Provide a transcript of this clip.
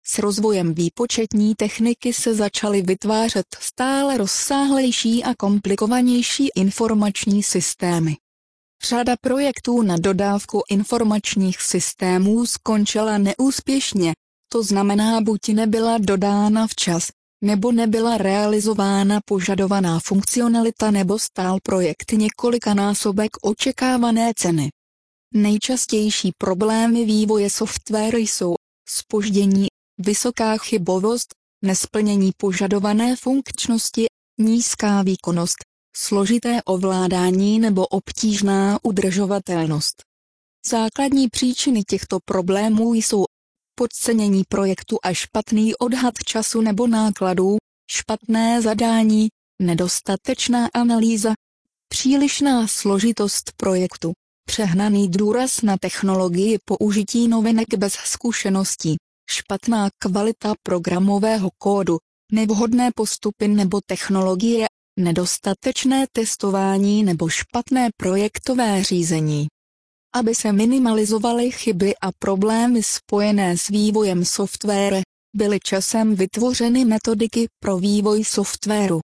S rozvojem výpočetní techniky se začaly vytvářet stále rozsáhlejší a komplikovanější informační systémy. Řada projektů na dodávku informačních systémů skončila neúspěšně, to znamená buď nebyla dodána včas, nebo nebyla realizována požadovaná funkcionalita nebo stál projekt několikanásobek očekávané ceny. Nejčastější problémy vývoje softwaru jsou zpoždění, vysoká chybovost, nesplnění požadované funkčnosti, nízká výkonnost, složité ovládání nebo obtížná udržovatelnost. Základní příčiny těchto problémů jsou podcenění projektu a špatný odhad času nebo nákladů, špatné zadání, nedostatečná analýza, přílišná složitost projektu, přehnaný důraz na technologii použití novinek bez zkušeností, špatná kvalita programového kódu, nevhodné postupy nebo technologie, nedostatečné testování nebo špatné projektové řízení. Aby se minimalizovaly chyby a problémy spojené s vývojem softwaru, byly časem vytvořeny metodiky pro vývoj softwaru.